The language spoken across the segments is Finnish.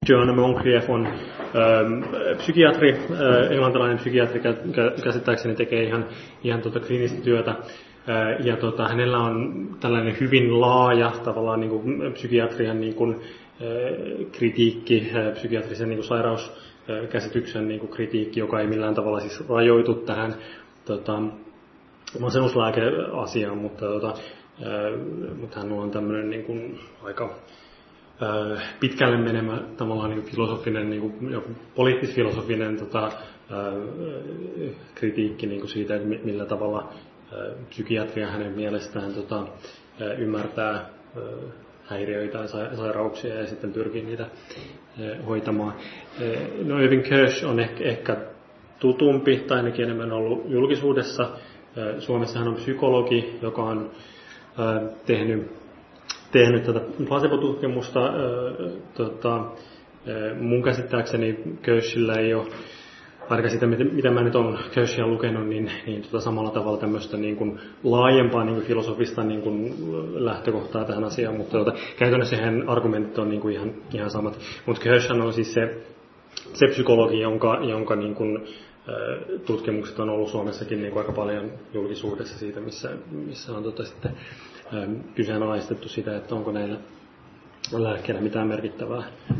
John Moncrief on psykiatri, englantilainen psykiatri, käsittääkseni tekee ihan kliinistä työtä. Ja hänellä on tällainen hyvin laaja tavallaan niin kuin psykiatrian niin kuin, kritiikki, psykiatrisen niin kuin sairauskäsityksen niin kuin kritiikki, joka ei millään tavalla siis rajoitu tähän masennuslääkeasiaan, mutta hän on tämmöinen niin kuin aika pitkälle menemä tavallaan niin kuin filosofinen, niin kuin joku poliittis-filosofinen kritiikki niin kuin siitä, että millä tavalla psykiatria hänen mielestään ymmärtää häiriöitä ja sairauksia ja sitten pyrkii niitä hoitamaan. No, Irving Kirsch on ehkä tutumpi tai ainakin enemmän ollut julkisuudessa. Suomessa hän on psykologi, joka on tehnyt tätä placebo-tutkimusta. Mun käsittääkseni Kirschillä ei ole, ainakaan sitä, mitä mä nyt olen Kirschia lukenut, niin samalla tavalla tämmöistä niin kuin laajempaa niin kuin filosofista niin kuin lähtökohtaa tähän asiaan, mutta käytännössä hän argumentit on niin kuin ihan samat. Mutta Kirsch on siis se psykologi, jonka niin kuin, tutkimukset on ollut Suomessakin niin kuin aika paljon julkisuudessa siitä, missä on sitten kyseenalaistettu sitä, että onko näillä lääkkeillä mitään merkittävää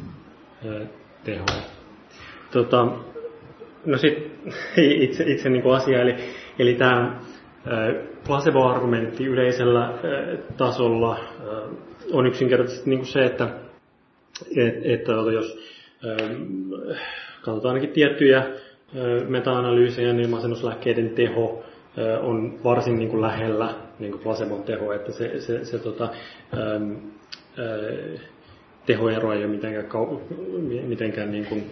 tehoa. No sitten itse niin kuin asia, eli tämä placebo-argumentti yleisellä tasolla on yksinkertaisesti niin kuin se, että jos katsotaan ainakin tiettyjä meta-analyysejä, niin masennuslääkkeiden teho on varsin niin kuin lähellä niin kuin placebon teho, että se tehoero ei ole mitenkään niin kuin,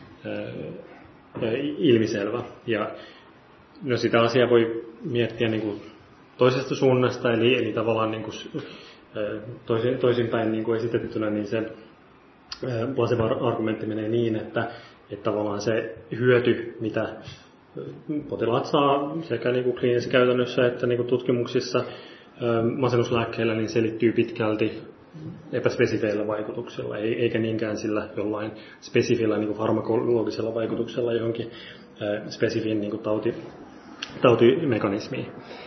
ilmiselvä. Ja no sitä asiaa voi miettiä niin kuin toisesta suunnasta, eli tavallaan niin kuin toisinpäin niin kuin esitettynä, niin se placebo-argumentti menee niin, että tavallaan se hyöty, mitä potilaat saa sekä niin kuin kliinisessä käytännössä että niin kuin tutkimuksissa masennuslääkkeillä, niin selittyy pitkälti epäspesifeillä vaikutuksilla, eikä niinkään sillä jollain spesifillä niin kuin farmakologisella vaikutuksella johonkin spesifiin niin kuin tautimekanismiin.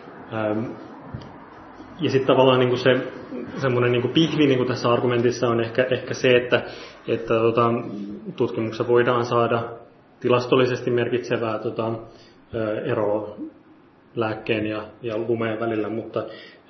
Ja sitten tavallaan niin kuin se semmoinen niin kuin pihvi niin kuin tässä argumentissa on ehkä se, että tutkimuksessa voidaan saada tilastollisesti merkitsevää eroa lääkkeen ja lumeen välillä, mutta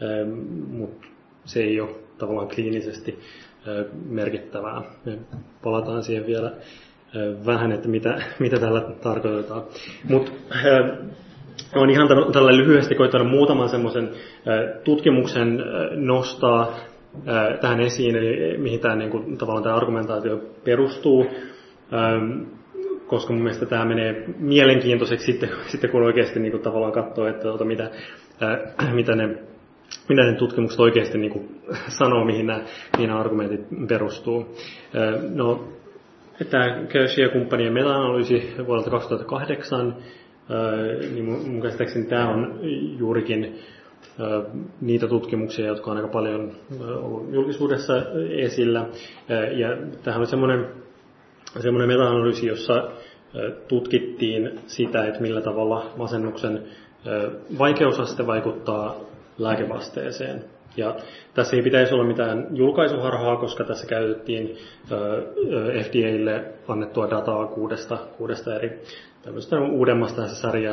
se ei ole tavallaan kliinisesti merkittävää. Me palataan siihen vielä vähän, että mitä tällä tarkoitetaan. Mutta olen ihan tällä lyhyesti koittanut muutaman semmoisen tutkimuksen nostaa tähän esiin, eli mihin tämä, niin kuin, tavallaan tämä argumentaatio perustuu, koska mun mielestä tämä menee mielenkiintoiseksi sitten kun oikeasti niin kuin, tavallaan katsoo, että mitä ne tutkimukset oikeasti niin kuin, sanoo, mihin nämä argumentit perustuu. No, tämä Kirsch ja kumppanien meta-analyysi vuodelta 2008, niin mun käsittääkseni tämä on juurikin niitä tutkimuksia, jotka on aika paljon ollut julkisuudessa esillä. Ja tämähän oli semmoinen meta-analyysi, jossa tutkittiin sitä, että millä tavalla masennuksen vaikeusaste vaikuttaa lääkevasteeseen. Ja tässä ei pitäisi olla mitään julkaisuharhaa, koska tässä käytettiin FDAlle annettua dataa kuudesta eri tämmöistä uudemmasta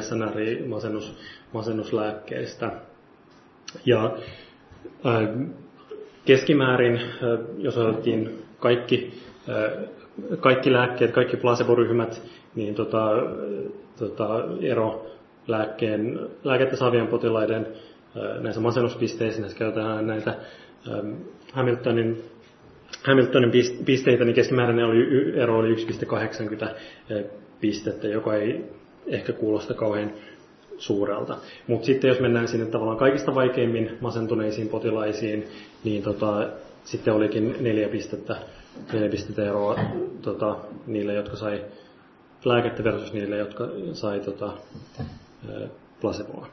SRI-masennuslääkkeistä. Ja keskimäärin, jos otettiin kaikki lääkkeet, kaikki placebo-ryhmät, niin ero lääkettä saavien potilaiden näissä masennuspisteissä, näissä käytetään näitä Hamiltonin pisteitä, niin keskimääräinen ero oli 1,80 pistettä, joka ei ehkä kuulosta kauhean suurelta. Mutta sitten jos mennään sinne tavallaan kaikista vaikeimmin masentuneisiin potilaisiin, niin sitten olikin 4 pistettä eroa niille, jotka sai lääkettä versus niille, jotka sai placeboa.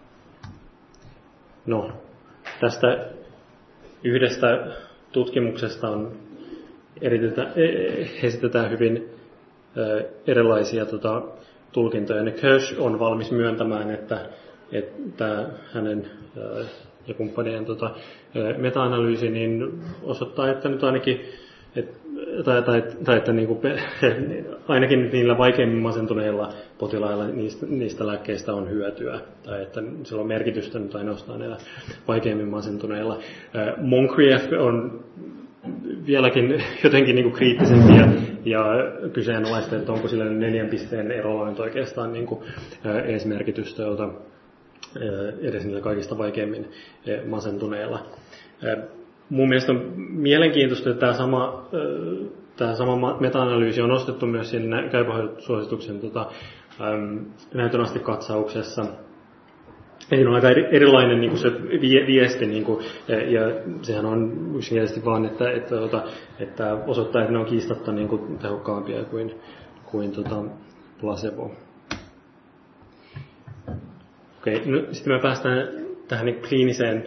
No, tästä yhdestä tutkimuksesta on esitetään hyvin erilaisia tulkintoja. Ja Kirsch on valmis myöntämään, että hänen ja kumppanien meta-analyysi niin osoittaa, että nyt ainakin että niin kuin, ainakin niillä vaikeimmin masentuneilla potilailla niistä lääkkeistä on hyötyä, tai että sillä on merkitystä nyt ainoastaan näillä vaikeimmin masentuneilla. Moncrief on vieläkin jotenkin niin kuin kriittisempi ja kyseenalaista, että onko sillä 4 pisteen erolla nyt oikeastaan niin kuin edes merkitystä, jota edes niillä kaikista vaikeimmin masentuneilla. Mun mielestä on mielenkiintoista, että tämä sama meta-analyysi on nostettu myös siinä käypähoitosuosituksen näytönastekatsauksessa. Eli on aika erilainen niin kuin se viesti, niin kuin, ja sehän on yksinkertaisesti vaan, että osoittaa, että ne on kiistatta niin kuin tehokkaampia kuin placebo. Okei, no, sitten me päästään tähän niin kliiniseen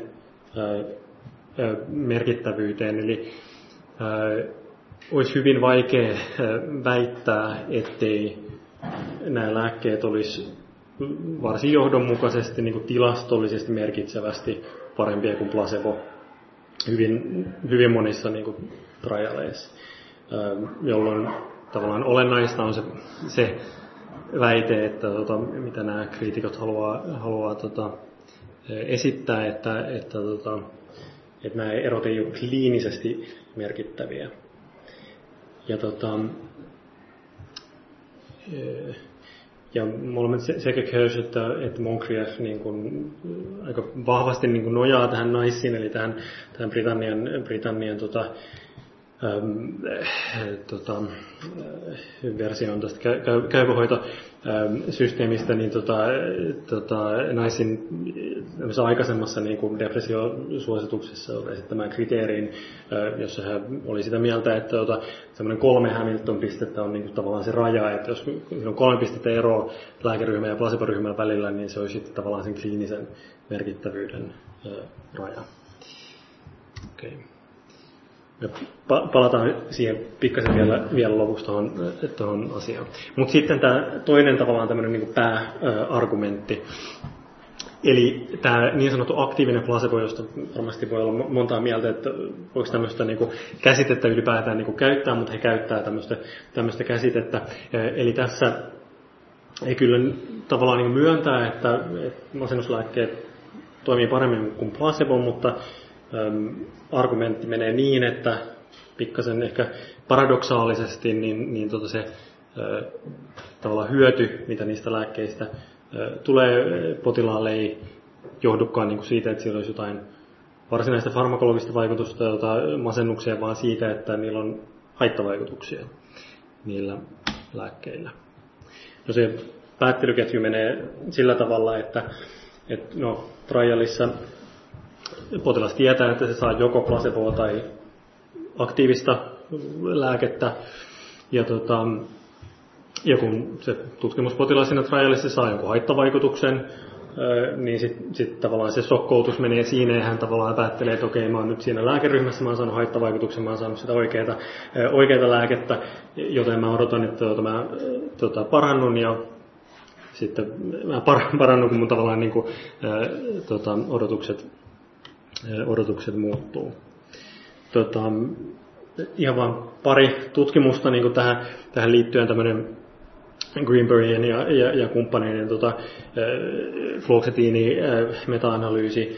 merkittävyyteen, eli olisi hyvin vaikea väittää, ettei nämä lääkkeet olisi varsin johdonmukaisesti niin kuin tilastollisesti merkitsevästi parempia kuin placebo hyvin monissa niin kuin trialeissa, jolloin tavallaan olennaista on se väite, että mitä nämä kriitikot haluaa esittää, että nämä erot ei ole kliinisesti merkittäviä. Ja molemmat sekä Kirsch että Moncrief niin kuin aika vahvasti niin kuin nojaa tähän NICEin, eli tähän Britannian versioon tästä käypähoitosysteemistä, niin NICEin aikaisemmassa niin kuin depressiosuosituksessa esittämään kriteeriin, jossa hän oli sitä mieltä, että semmoinen 3 Hamilton-pistettä on niin kuin tavallaan se raja, että jos on 3 pistettä eroa lääkeryhmän ja placebo-ryhmän välillä, niin se olisi sitten tavallaan sen kliinisen merkittävyyden raja. Okay. Me palataan siihen pikkasen vielä lopuksi tuohon asiaan. Mutta sitten tämä toinen tavallaan tämmöinen niin kuin pääargumentti. Eli tämä niin sanottu aktiivinen placebo, josta varmasti voi olla montaa mieltä, että voiko tämmöistä niin kuin käsitettä ylipäätään niin kuin käyttää, mutta he käyttää tämmöistä käsitettä. Eli tässä ei kyllä tavallaan niin kuin myöntää, että masennuslääkkeet toimii paremmin kuin placebo, mutta argumentti menee niin, että pikkasen ehkä paradoksaalisesti niin se tavallaan hyöty, mitä niistä lääkkeistä tulee potilaalle, ei johdukaan niin kuin siitä, että siellä olisi jotain varsinaista farmakologista vaikutusta masennukseen, vaan siitä, että niillä on haittavaikutuksia niillä lääkkeillä. No se päättelyketju menee sillä tavalla, että trialissa potilas tietää, että se saa joko placeboa tai aktiivista lääkettä. Ja kun se tutkimuspotilas siinä trialissa saa jonkun haittavaikutuksen, niin sitten tavallaan se sokkoutus menee siinä ja hän tavallaan päättelee, että okei, mä oon nyt siinä lääkeryhmässä, mä oon saanut haittavaikutuksen, mä oon saanut sitä oikeaa lääkettä, joten mä odotan, että mä parannun ja sitten mä parannun, kun mun tavallaan niin kuin, odotukset muuttuu. Ihan vain pari tutkimusta niin kuin tähän liittyen tämmöinen Greenbergin ja kumppaneiden fluoksetiini meta-analyysi,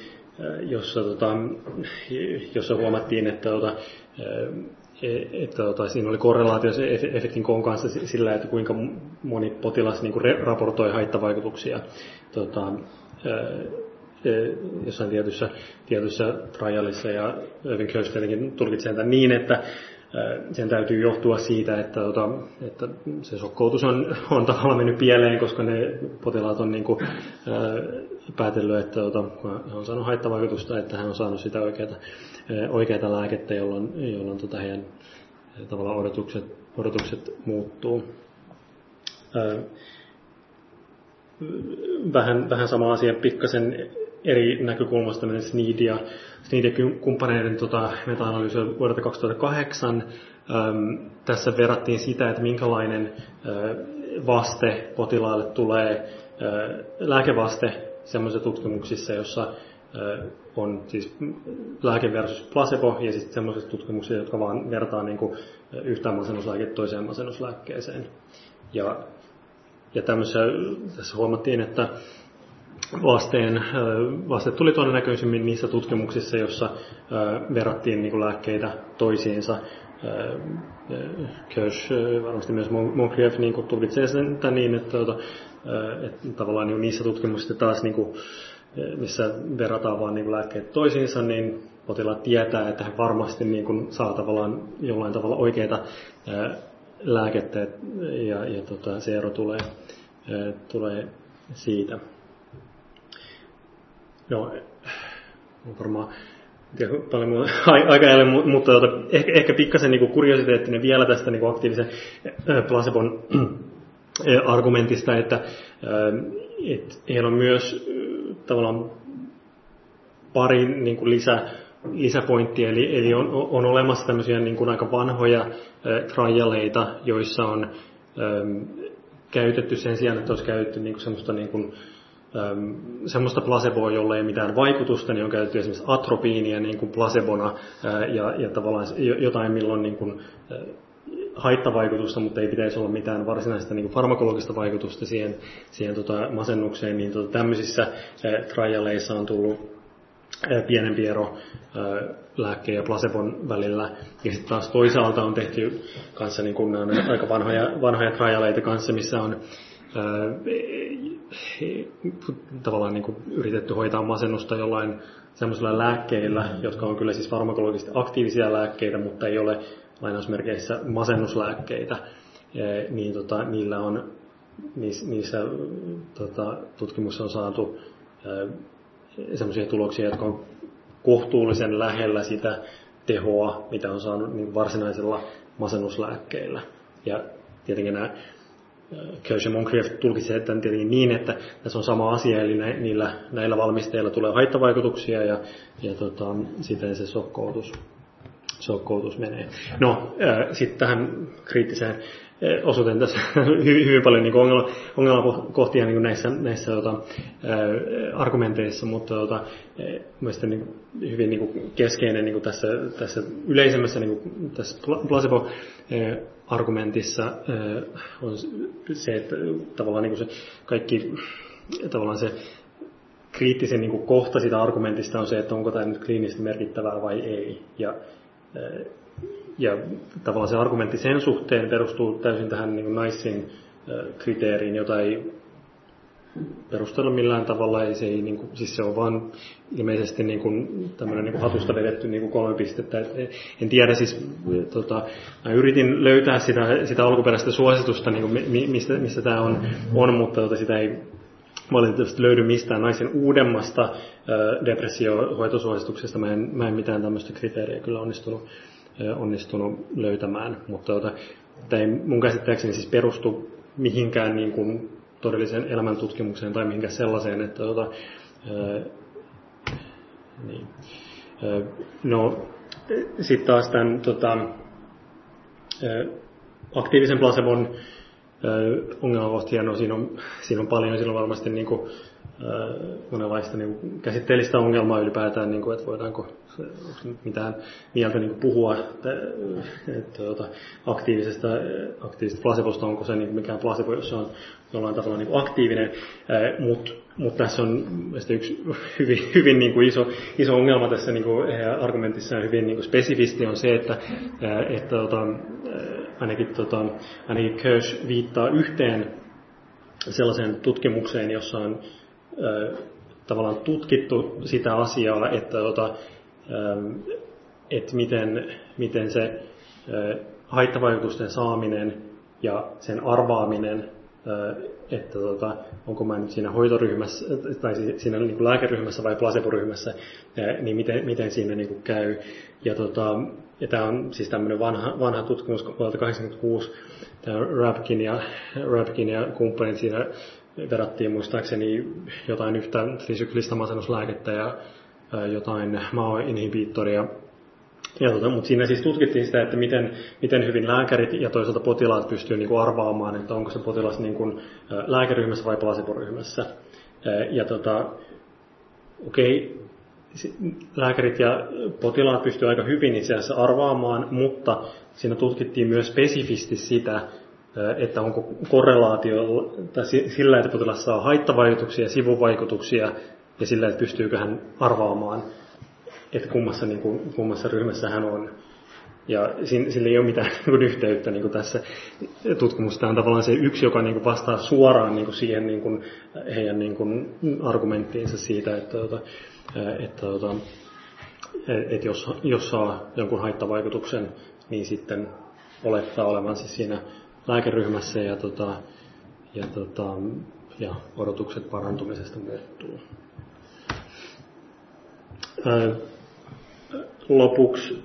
jossa huomattiin, että siinä oli korrelaatio efektin koon kanssa sillä, että kuinka moni potilas niin kuin raportoi haittavaikutuksia jossain tietyssä trialissa, ja Irving Kirsch tietenkin tulkitsee tämän niin, että sen täytyy johtua siitä, että se sokkoutus on tavallaan mennyt pieleen, koska ne potilaat on niin kuin, päätellyt, että hän on saanut haittavaikutusta, että hän on saanut sitä oikeaa lääkettä, jolloin heidän tavallaan odotukset muuttuu. Vähän sama asia pikkasen eri näkökulmasta Snead ja kumppaneiden meta-analyysi vuodelta 2008. Tässä verrattiin sitä, että minkälainen vaste potilaalle tulee, lääkevaste sellaisissa tutkimuksissa, jossa on siis lääke versus placebo, ja sitten sellaisissa tutkimuksissa, jotka vaan vertaa niin kuin yhtään masennuslääkettä toiseen masennuslääkkeeseen. Ja tässä huomattiin, että vaste tuli todennäköisemmin niissä tutkimuksissa, joissa verrattiin niin kuin lääkkeitä toisiinsa. Kirsch, varmasti myös Moncrief niin tulkitsee sen niin, että tavallaan niin niissä tutkimuksissa taas, niin kuin, missä verrataan vain niin lääkkeet toisiinsa, niin potilaat tietää, että he varmasti niin kuin saa tavallaan jollain tavalla oikeita lääkettä, ja se ero tulee siitä. No, varmaan paljon aika jäljellä, mutta ehkä pikkasen niin kuriositeettinen vielä tästä niin aktiivisen placebon argumentista, että heillä on myös tavallaan pari niin kuin lisäpointtia, eli on olemassa tämmöisiä niin kuin aika vanhoja trialeita, joissa on käytetty sen sijaan, että olisi käytetty niin kuin semmoista niin kuin semmoista placeboa, jolla ei mitään vaikutusta, niin on käytetty esimerkiksi atropiinia niin kuin placebona ja tavallaan jotain, milloin niin kuin haittavaikutusta, mutta ei pitäisi olla mitään varsinaista niin kuin farmakologista vaikutusta siihen masennukseen, niin tämmöisissä trialeissa on tullut pienempi ero lääkkeen ja placebon välillä. Ja sitten taas toisaalta on tehty kanssa niin kuin aika vanhoja trialeita kanssa, missä on tavallaan niin kuin yritetty hoitaa masennusta jollain semmoisilla lääkkeillä, jotka on kyllä siis farmakologisesti aktiivisia lääkkeitä, mutta ei ole lainausmerkeissä masennuslääkkeitä, niin niissä tutkimuksissa on saatu semmoisia tuloksia, jotka on kohtuullisen lähellä sitä tehoa, mitä on saanut niin varsinaisilla masennuslääkkeillä. Ja tietenkin nämä Kirsch ja Moncrief tulkitsee tämän tietenkin niin, että tässä on sama asia, eli näillä valmisteilla tulee haittavaikutuksia ja siten se sokkoutus menee. No, sitten tähän kriittiseen osuuteen tässä hyvin paljon niin ongelmakohtia niin näissä argumenteissa, mutta mielestäni niin hyvin niin keskeinen niin tässä yleisemmässä niin tässä placebo-argumentissa on se, että tavallaan niin se kaikki tavallaan se kriittisen niin kohta sitä argumentista on se, että onko tämä nyt kliinisesti merkittävää vai ei. Ja tavallaan se argumentti sen suhteen perustuu täysin tähän niin NICEin kriteeriin, jota ei perustella millään tavalla. Siis se on vaan ilmeisesti niin kuin tämmöinen niin kuin hatusta vedetty niin kuin 3 pistettä. En tiedä, siis mä yritin löytää sitä alkuperäistä suositusta, niin kuin mistä tämä on, mutta sitä ei valitettavasti löydy mistään NICEin uudemmasta depressiohoitosuosituksesta. Mä en mitään tämmöistä kriteeriä kyllä onnistunut löytämään, mutta tämä ei mun käsittääkseni siis perustu mihinkään niin kuin todelliseen elämäntutkimukseen tai mihinkään sellaiseen, että niin. No sitten taas tämän aktiivisen placebon ongelmakohtia, no siinä on paljon, siinä on varmasti niin kuin monenlaista niin kuin käsitteellistä ongelmaa ylipäätään, niin kuin, että voidaanko mitään mieltä niin kuin puhua aktiivisesta placebosta, onko se niin kuin mikään placebo, jos se on jollain tavalla niin kuin aktiivinen, mutta tässä on yksi hyvin niin kuin iso ongelma tässä niin kuin argumentissa hyvin niin kuin spesifisti on se, että ainakin Kirsch viittaa yhteen sellaiseen tutkimukseen, jossa on tavallaan tutkittu sitä asiaa, että miten se haittavaikutusten saaminen ja sen arvaaminen, että onko mä nyt siinä hoitoryhmässä tai siinä niin kuin lääkeryhmässä vai placebo-ryhmässä, niin miten siinä niin kuin käy. Ja tämä on siis tämmöinen vanha tutkimus vuodelta 1986, tämä Rabkin ja kumppanit siinä verrattiin muistaakseni jotain yhtä trisyklistä masennuslääkettä ja jotain MAO-inhibiittoria. Mutta siinä siis tutkittiin sitä, että miten hyvin lääkärit ja toisaalta potilaat pystyvät niin kuin arvaamaan, että onko se potilas niin kuin lääkeryhmässä vai placebo-ryhmässä. Lääkärit ja potilaat pystyvät aika hyvin itse asiassa arvaamaan, mutta siinä tutkittiin myös spesifisti sitä, että onko korrelaatio tai sillä, että potilas saa haittavaikutuksia ja sivuvaikutuksia ja sillä, että pystyykö hän arvaamaan, että kummassa ryhmässä hän on. Ja sillä ei ole mitään yhteyttä tässä tutkimuksessa. Tämä on tavallaan se yksi, joka vastaa suoraan siihen heidän argumenttiinsa siitä, että jos saa jonkun haittavaikutuksen, niin sitten olettaa olevansa siinä lääkeryhmässä ja odotukset parantumisesta muuttuu. Lopuksi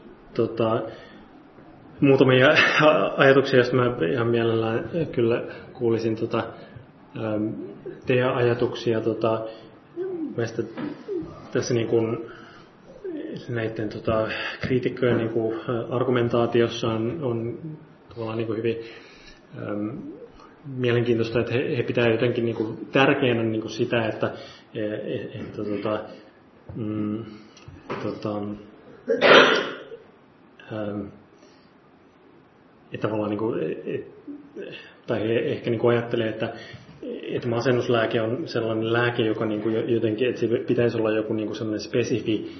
muutamia ajatuksia, joista mä ihan mielellään kyllä kuulisin teidän ajatuksia. Mielestäni tässä näiden kriitikkojen argumentaatiossa on tavallaan hyvin mielenkiintoista, että he pitää jotenkin tärkeänä sitä, että tavallaan tai he ehkä ajattelee, että masennuslääke on sellainen lääke, joka jotenkin, että se pitäisi olla joku sellainen spesifi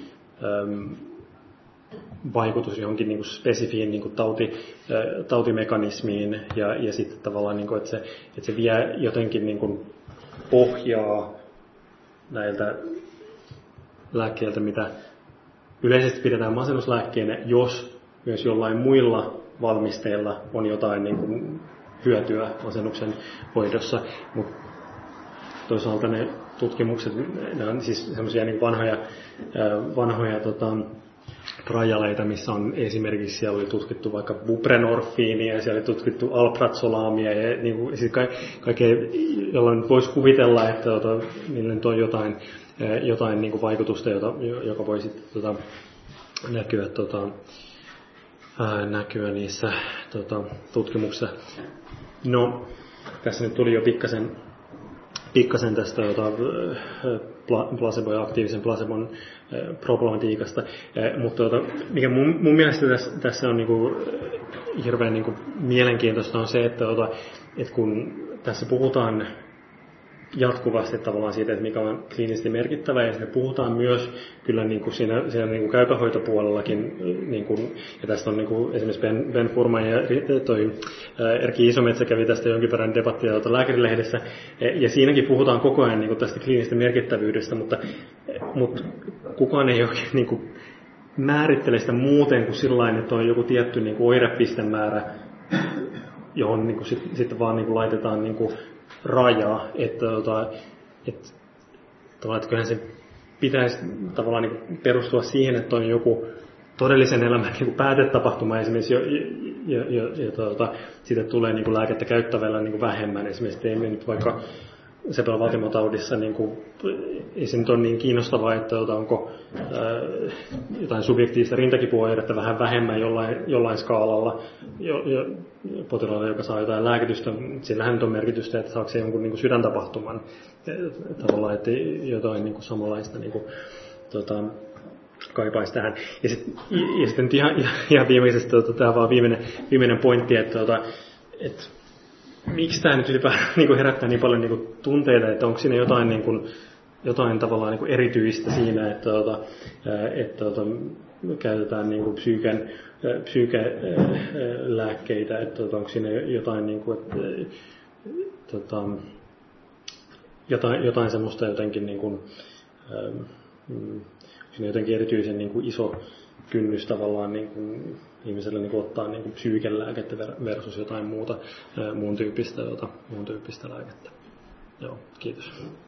vaikutus johonkin spesifiin tautimekanismiin ja sitten tavallaan, että se vie jotenkin pohjaa näiltä lääkkeiltä, mitä yleisesti pidetään masennuslääkkeenä, jos myös jollain muilla valmisteilla on jotain hyötyä masennuksen hoidossa, mutta toisaalta ne tutkimukset, ne on siis semmoisia vanhoja trialeita, missä on esimerkiksi siellä oli tutkittu vaikka buprenorfiinia ja siellä oli tutkittu alprazolamia ja kaikkea, jolloin voisi kuvitella, että niillä nyt on jotain vaikutusta, joka voi sitten näkyä niissä tutkimuksissa. No, tässä nyt tuli jo pikkasen tästä placebo ja aktiivisen placebon problematiikasta, mutta mikä mun mielestä tässä on hirveän mielenkiintoista on se, että kun tässä puhutaan jatkuvasti tavallaan siitä, että mikä on kliinisesti merkittävä, ja sitten puhutaan myös kyllä siinä käypähoitopuolellakin, ja tästä on esimerkiksi Ben Furman ja Erkki Isometsä kävi tästä jonkin verran debattia Lääkärilehdessä, ja siinäkin puhutaan koko ajan tästä kliinisestä merkittävyydestä, mutta kukaan ei oikein määrittele sitä muuten kuin sillain, että on joku tietty oirepistemäärä, johon sitten vaan laitetaan rajaa, että kyllähän se pitäisi tavallaan perustua siihen, että on joku todellisen elämän päätetapahtuma esimerkiksi, ja siitä tulee lääkettä käyttävällä vähemmän. Esimerkiksi teemme nyt vaikka sepelvaltimotaudissa, ei se nyt ole niin kiinnostavaa, että onko jotain subjektiivista rintakipuoireita vähän vähemmän jollain skaalalla potilaalla, joka saa jotain lääkitystä. Sillähän nyt on merkitystä, että saako se jonkun sydäntapahtuman tavallaan, että jotain samanlaista kaipaisi tähän. Ja sitten ihan viimeisestä, tämä vaan viimeinen pointti, että miksi tämä nyt ylipäätään herättää niin paljon tunteita, että onko siinä jotain tavallaan erityistä siinä, että käytetään psyykelääkkeitä, että onko siinä jotain semmoista jotenkin siinä jotenkin erityisen iso kynnys tavallaan ihmiselle ottaa psyykelääkettä versus jotain muun tyyppistä lääkettä. Joo, kiitos.